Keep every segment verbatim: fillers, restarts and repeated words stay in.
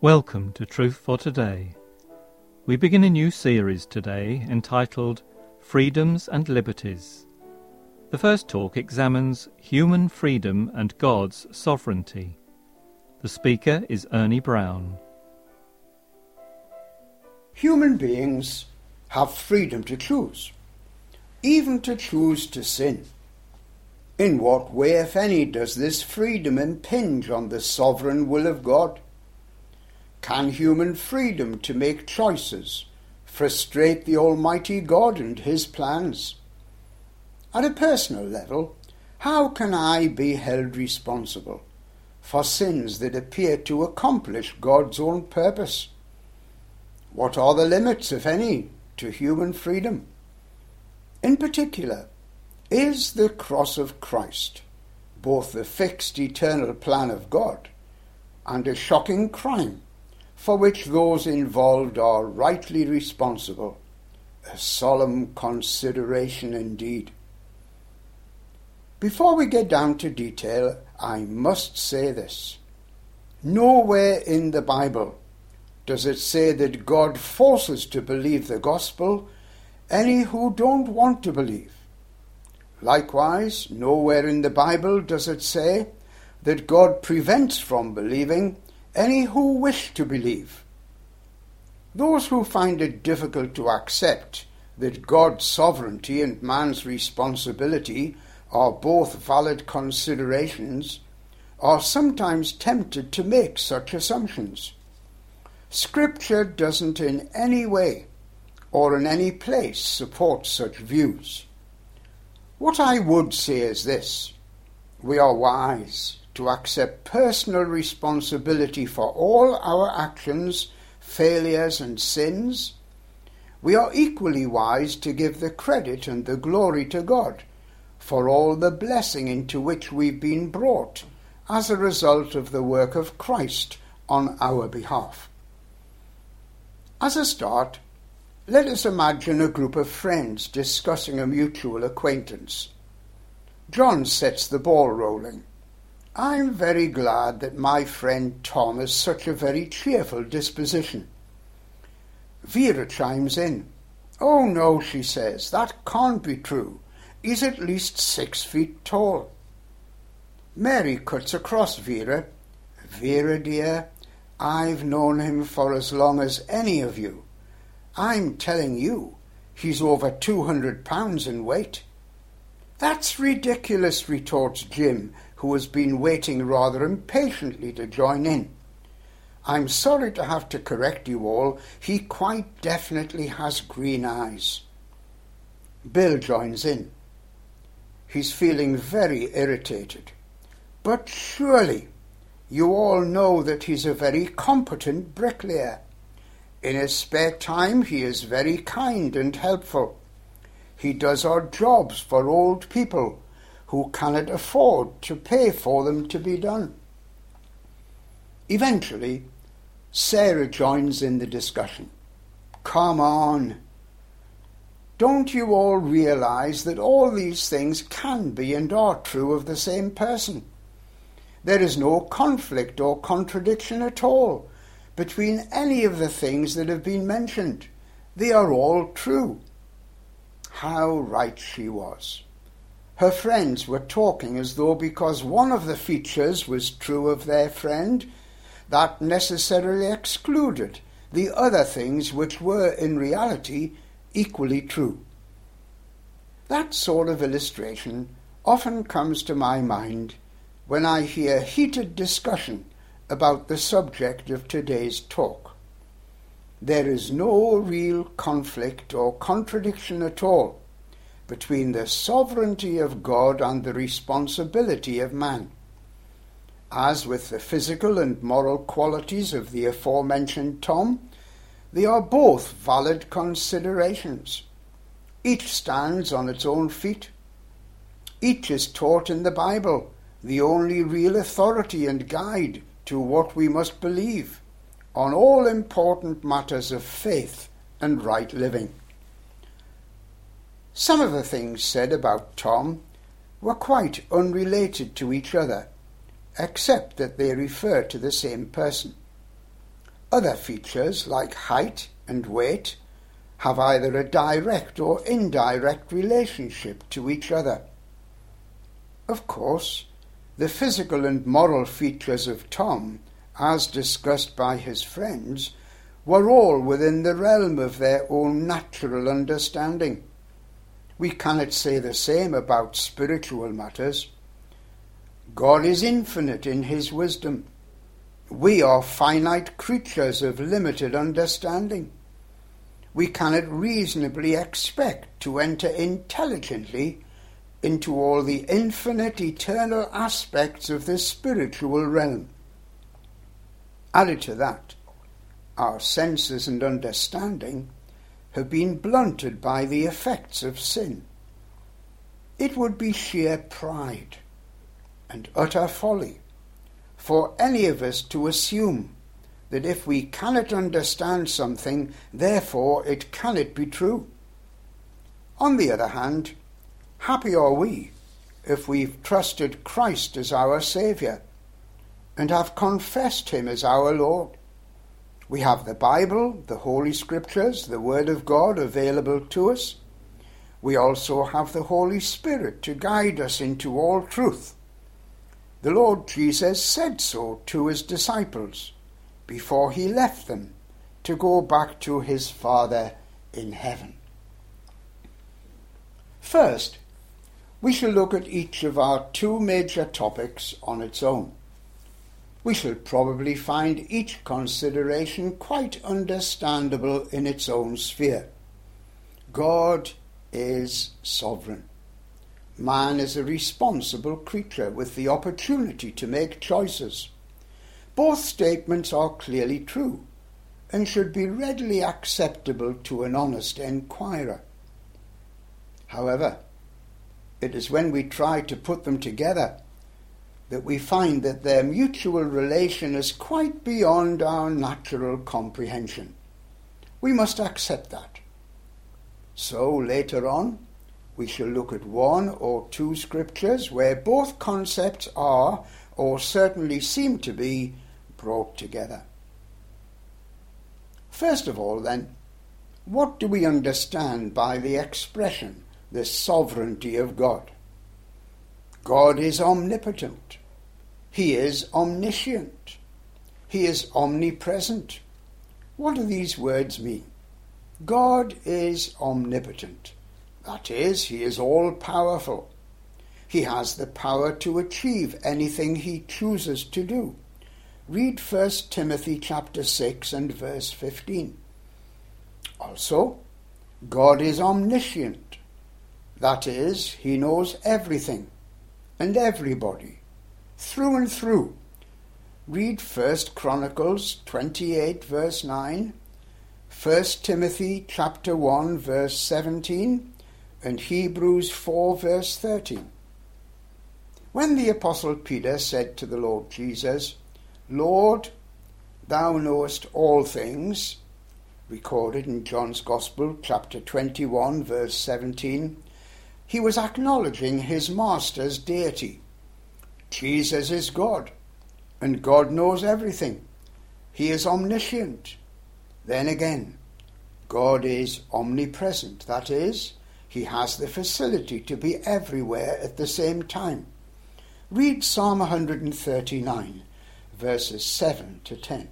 Welcome to Truth for Today. We begin a new series today entitled Freedoms and Liberties. The first talk examines human freedom and God's sovereignty. The speaker is Ernie Brown. Human beings have freedom to choose, even to choose to sin. In what way, if any, does this freedom impinge on the sovereign will of God? Can human freedom to make choices frustrate the Almighty God and His plans? At a personal level, how can I be held responsible for sins that appear to accomplish God's own purpose? What are the limits, if any, to human freedom? In particular, is the cross of Christ both the fixed eternal plan of God and a shocking crime for which those involved are rightly responsible? A solemn consideration indeed. Before we get down to detail, I must say this. Nowhere in the Bible does it say that God forces to believe the gospel any who don't want to believe. Likewise, nowhere in the Bible does it say that God prevents from believing any who wish to believe. Those who find it difficult to accept that God's sovereignty and man's responsibility are both valid considerations are sometimes tempted to make such assumptions. Scripture doesn't in any way or in any place support such views. What I would say is this: we are wise to accept personal responsibility for all our actions, failures and sins. We are equally wise to give the credit and the glory to God for all the blessing into which we've been brought as a result of the work of Christ on our behalf. As a start, let us imagine a group of friends discussing a mutual acquaintance. John sets the ball rolling. I'm very glad that my friend Tom has such a very cheerful disposition. Vera chimes in. Oh no, she says, that can't be true. He's at least six feet tall. Mary cuts across Vera. Vera, dear, I've known him for as long as any of you. I'm telling you, he's over two hundred pounds in weight. That's ridiculous, retorts Jim, who has been waiting rather impatiently to join in. I'm sorry to have to correct you all, he quite definitely has green eyes. Bill joins in. He's feeling very irritated. But surely you all know that he's a very competent bricklayer. In his spare time he is very kind and helpful. He does odd jobs for old people who cannot afford to pay for them to be done. Eventually, Sarah joins in the discussion. Come on. Don't you all realize that all these things can be and are true of the same person? There is no conflict or contradiction at all between any of the things that have been mentioned. They are all true. How right she was. Her friends were talking as though because one of the features was true of their friend, that necessarily excluded the other things which were in reality equally true. That sort of illustration often comes to my mind when I hear heated discussion about the subject of today's talk. There is no real conflict or contradiction at all between the sovereignty of God and the responsibility of man. As with the physical and moral qualities of the aforementioned Tom, they are both valid considerations. Each stands on its own feet. Each is taught in the Bible, the only real authority and guide to what we must believe on all important matters of faith and right living. Some of the things said about Tom were quite unrelated to each other, except that they refer to the same person. Other features like height and weight have either a direct or indirect relationship to each other. Of course, the physical and moral features of Tom, as discussed by his friends, were all within the realm of their own natural understanding. We cannot say the same about spiritual matters. God is infinite in his wisdom. We are finite creatures of limited understanding. We cannot reasonably expect to enter intelligently into all the infinite eternal aspects of the spiritual realm. Added to that, our senses and understanding have been blunted by the effects of sin. It would be sheer pride and utter folly for any of us to assume that if we cannot understand something, therefore it cannot be true. On the other hand, happy are we if we've trusted Christ as our Saviour and have confessed him as our Lord. We have the Bible, the Holy Scriptures, the Word of God available to us. We also have the Holy Spirit to guide us into all truth. The Lord Jesus said so to his disciples before he left them to go back to his Father in heaven. First, we shall look at each of our two major topics on its own. We shall probably find each consideration quite understandable in its own sphere. God is sovereign. Man is a responsible creature with the opportunity to make choices. Both statements are clearly true and should be readily acceptable to an honest enquirer. However, it is when we try to put them together that we find that their mutual relation is quite beyond our natural comprehension. We must accept that. So later on, we shall look at one or two scriptures where both concepts are, or certainly seem to be, brought together. First of all, then, what do we understand by the expression, the sovereignty of God? God is omnipotent. He is omniscient. He is omnipresent. What do these words mean? God is omnipotent. That is, he is all-powerful. He has the power to achieve anything he chooses to do. Read First Timothy chapter six and verse fifteen. Also, God is omniscient. That is, he knows everything and everybody, through and through. Read First Chronicles twenty-eight verse nine, First Timothy chapter one verse seventeen, and Hebrews four verse thirteen. When the Apostle Peter said to the Lord Jesus, "Lord, thou knowest all things," recorded in John's Gospel chapter twenty-one verse seventeen, he was acknowledging his master's deity. Jesus is God, and God knows everything. He is omniscient. Then again, God is omnipresent. That is, he has the facility to be everywhere at the same time. Read Psalm one thirty-nine, verses seven to ten.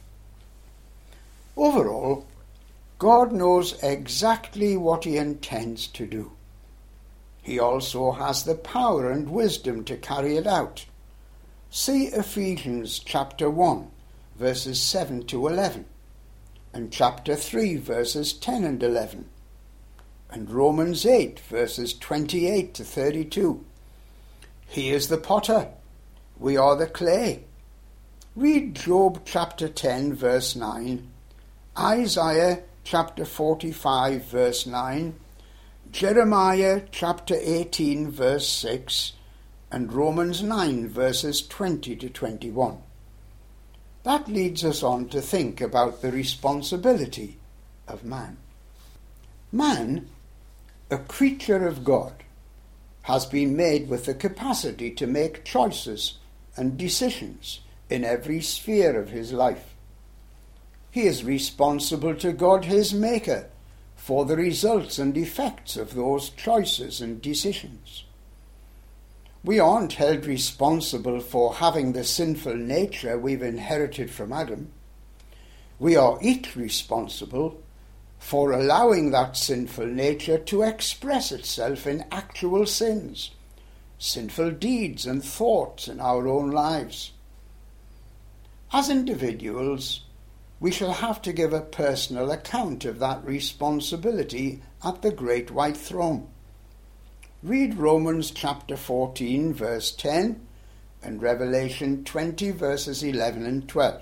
Overall, God knows exactly what he intends to do. He also has the power and wisdom to carry it out. See Ephesians chapter one, verses seven to eleven, and chapter three, verses ten and eleven, and Romans eight, verses twenty-eight to thirty-two. He is the potter, we are the clay. Read Job chapter ten, verse nine, Isaiah chapter forty-five, verse nine, Jeremiah chapter eighteen, verse six, and Romans nine, verses twenty to twenty-one. That leads us on to think about the responsibility of man. Man, a creature of God, has been made with the capacity to make choices and decisions in every sphere of his life. He is responsible to God, his Maker, for the results and effects of those choices and decisions. We aren't held responsible for having the sinful nature we've inherited from Adam. We are each responsible for allowing that sinful nature to express itself in actual sins, sinful deeds and thoughts in our own lives. As individuals, we shall have to give a personal account of that responsibility at the great white throne. Read Romans chapter fourteen, verse ten, and Revelation twenty, verses eleven and twelve.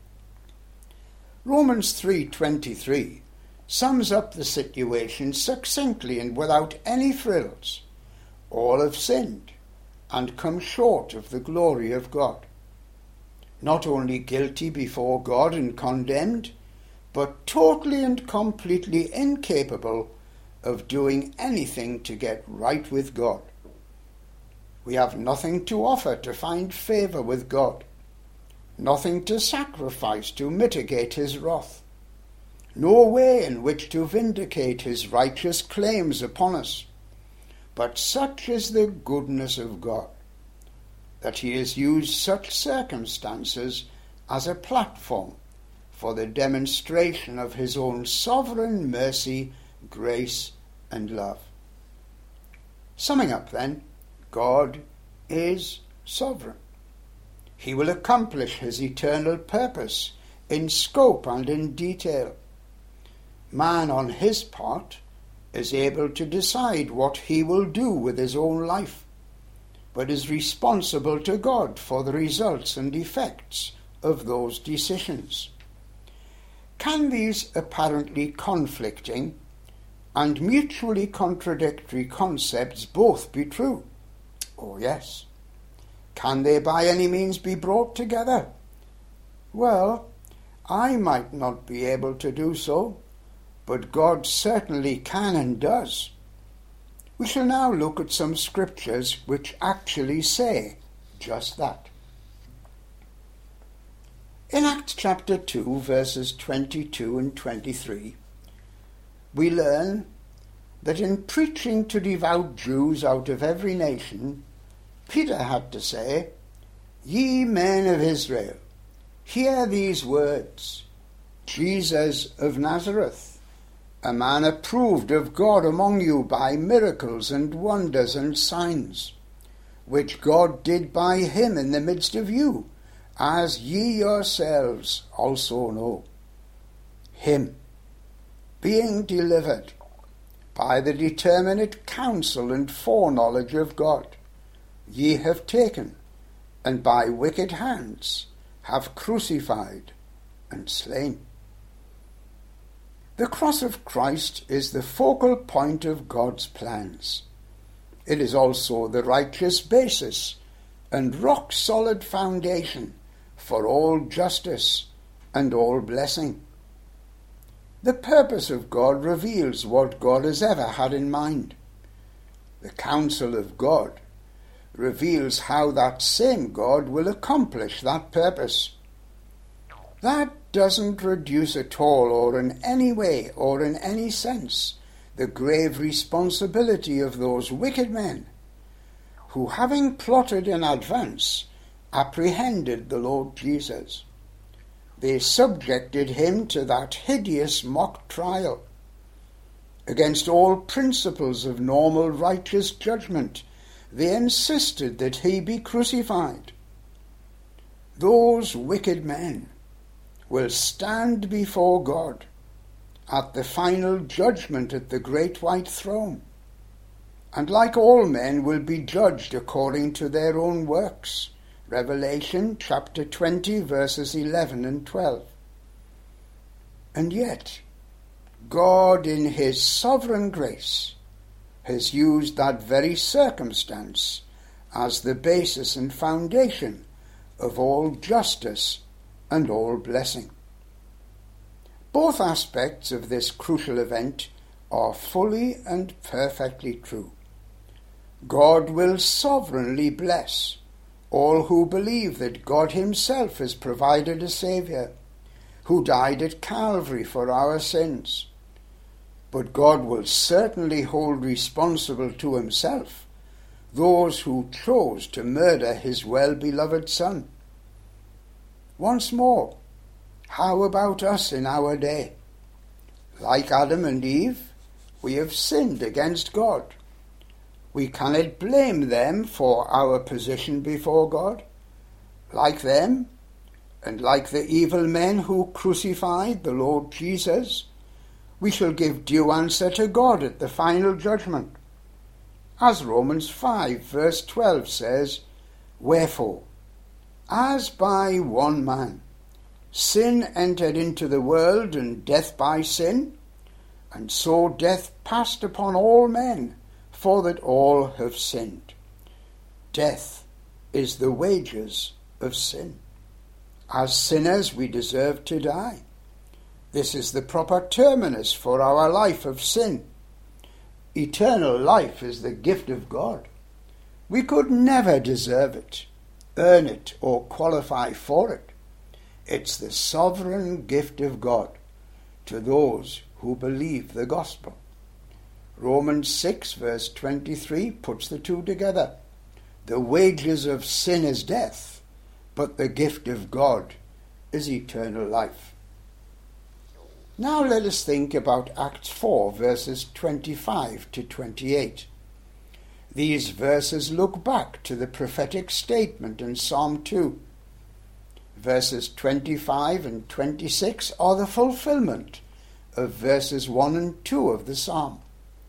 Romans three twenty-three sums up the situation succinctly and without any frills. All have sinned and come short of the glory of God. Not only guilty before God and condemned, but totally and completely incapable of doing anything to get right with God. We have nothing to offer to find favour with God, nothing to sacrifice to mitigate his wrath, no way in which to vindicate his righteous claims upon us. But such is the goodness of God, that he has used such circumstances as a platform for the demonstration of his own sovereign mercy, grace, and love. Summing up then, God is sovereign. He will accomplish his eternal purpose in scope and in detail. Man, on his part, is able to decide what he will do with his own life, but is responsible to God for the results and effects of those decisions. Can these apparently conflicting and mutually contradictory concepts both be true? Oh yes. Can they by any means be brought together? Well, I might not be able to do so, but God certainly can and does. We shall now look at some scriptures which actually say just that. In Acts chapter two, verses twenty-two and twenty-three, we learn that in preaching to devout Jews out of every nation, Peter had to say, "Ye men of Israel, hear these words, Jesus of Nazareth, a man approved of God among you by miracles and wonders and signs, which God did by him in the midst of you, as ye yourselves also know. Him, being delivered by the determinate counsel and foreknowledge of God, ye have taken, and by wicked hands have crucified and slain." The cross of Christ is the focal point of God's plans. It is also the righteous basis and rock-solid foundation for all justice and all blessing. The purpose of God reveals what God has ever had in mind. The counsel of God reveals how that same God will accomplish that purpose. That doesn't reduce at all or in any way or in any sense the grave responsibility of those wicked men who, having plotted in advance, apprehended the Lord Jesus. They subjected him to that hideous mock trial. Against all principles of normal righteous judgment, they insisted that he be crucified. Those wicked men will stand before God at the final judgment at the great white throne, and like all men will be judged according to their own works. Revelation chapter twenty, verses eleven and twelve. And yet, God in his sovereign grace has used that very circumstance as the basis and foundation of all justice and all blessing. Both aspects of this crucial event are fully and perfectly true. God will sovereignly bless all who believe that God himself has provided a Saviour, who died at Calvary for our sins. But God will certainly hold responsible to himself those who chose to murder his well-beloved Son. Once more, how about us in our day? Like Adam and Eve, we have sinned against God. We cannot blame them for our position before God. Like them, and like the evil men who crucified the Lord Jesus, we shall give due answer to God at the final judgment. As Romans five verse twelve says, "Wherefore, as by one man sin entered into the world, and death by sin, and so death passed upon all men, for that all have sinned." Death is the wages of sin. As sinners we deserve to die. This is the proper terminus for our life of sin. Eternal life is the gift of God. We could never deserve it, earn it, or qualify for it. It's the sovereign gift of God to those who believe the gospel. Romans six verse twenty-three puts the two together. The wages of sin is death, but the gift of God is eternal life. Now let us think about Acts four verses twenty-five to twenty-eight. These verses look back to the prophetic statement in Psalm two. Verses twenty-five and twenty-six are the fulfillment of verses one and two of the psalm.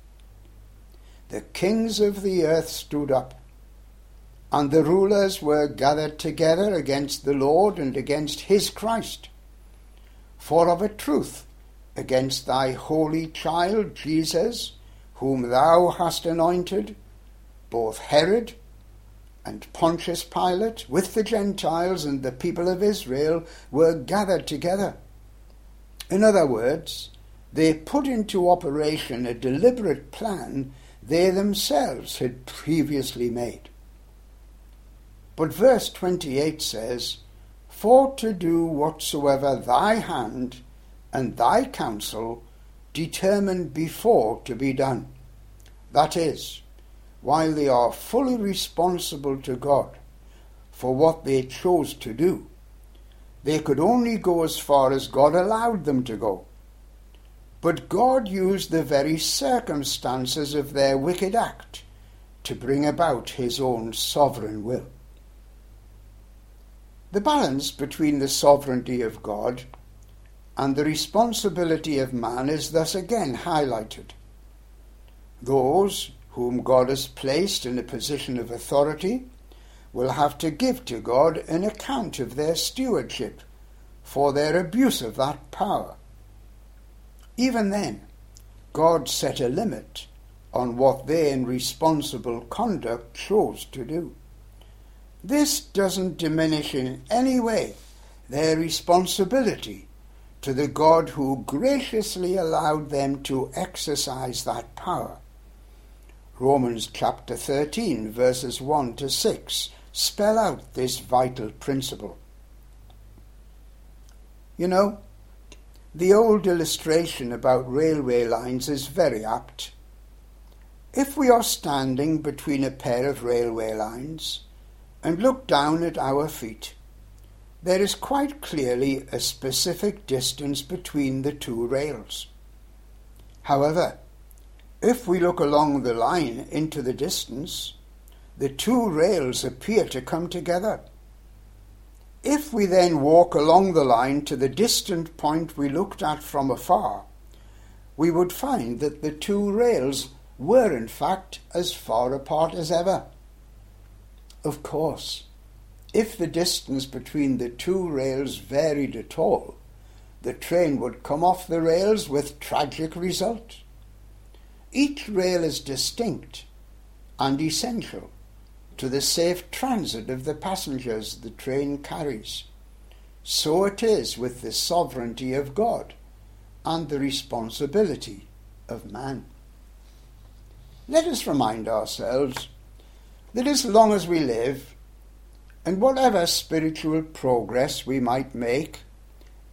The kings of the earth stood up, and the rulers were gathered together against the Lord and against his Christ. For of a truth, against thy holy child Jesus, whom thou hast anointed, both Herod and Pontius Pilate, with the Gentiles and the people of Israel, were gathered together. In other words, they put into operation a deliberate plan they themselves had previously made. But verse twenty-eight says, "For to do whatsoever thy hand and thy counsel determined before to be done." That is, while they are fully responsible to God for what they chose to do, they could only go as far as God allowed them to go. But God used the very circumstances of their wicked act to bring about his own sovereign will. The balance between the sovereignty of God and the responsibility of man is thus again highlighted. Those whom God has placed in a position of authority will have to give to God an account of their stewardship for their abuse of that power. Even then, God set a limit on what they in responsible conduct chose to do. This doesn't diminish in any way their responsibility to the God who graciously allowed them to exercise that power. Romans chapter thirteen verses one to six spell out this vital principle. You know, the old illustration about railway lines is very apt. If we are standing between a pair of railway lines and look down at our feet, there is quite clearly a specific distance between the two rails. However, if we look along the line into the distance, the two rails appear to come together. If we then walk along the line to the distant point we looked at from afar, we would find that the two rails were in fact as far apart as ever. Of course, if the distance between the two rails varied at all, the train would come off the rails with tragic result. Each rail is distinct and essential to the safe transit of the passengers the train carries. So it is with the sovereignty of God and the responsibility of man. Let us remind ourselves that as long as we live, and whatever spiritual progress we might make,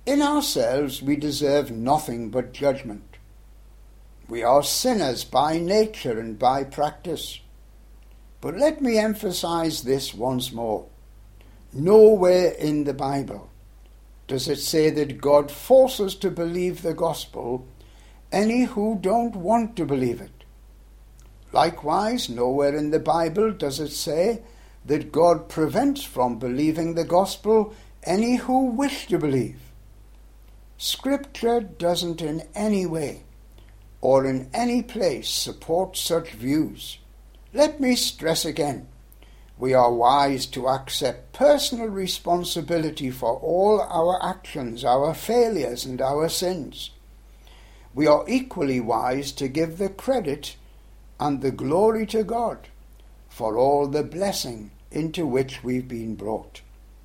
In ourselves we deserve nothing but judgment. We are sinners by nature and by practice. But let me emphasize this once more. Nowhere in the Bible does it say that God forces to believe the gospel any who don't want to believe it. Likewise, nowhere in the Bible does it say that God prevents from believing the gospel any who wish to believe. Scripture doesn't in any way or in any place support such views. Let me stress again, we are wise to accept personal responsibility for all our actions, our failures and our sins. We are equally wise to give the credit and the glory to God for all the blessing into which we've been brought.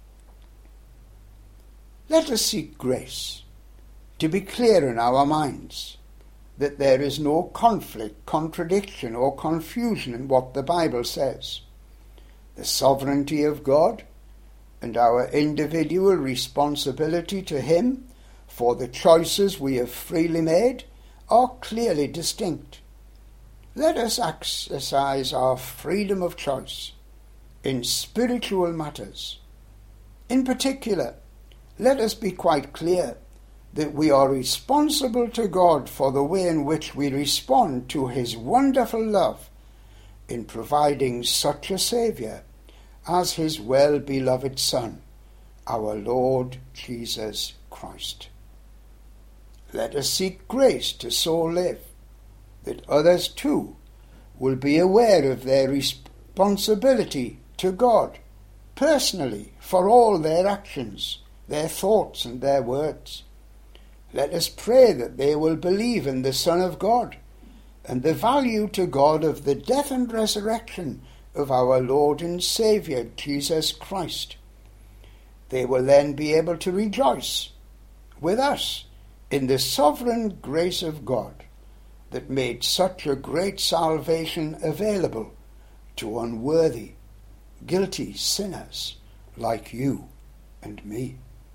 Let us seek grace to be clear in our minds that there is no conflict, contradiction or confusion in what the Bible says. The sovereignty of God and our individual responsibility to Him for the choices we have freely made are clearly distinct. Let us exercise our freedom of choice in spiritual matters. In particular, let us be quite clear that we are responsible to God for the way in which we respond to His wonderful love in providing such a Saviour as His well-beloved Son, our Lord Jesus Christ. Let us seek grace to so live that others too will be aware of their responsibility to God personally for all their actions, their thoughts and their words. Let us pray that they will believe in the Son of God and the value to God of the death and resurrection of our Lord and Saviour Jesus Christ. They will then be able to rejoice with us in the sovereign grace of God that made such a great salvation available to unworthy, guilty sinners like you and me.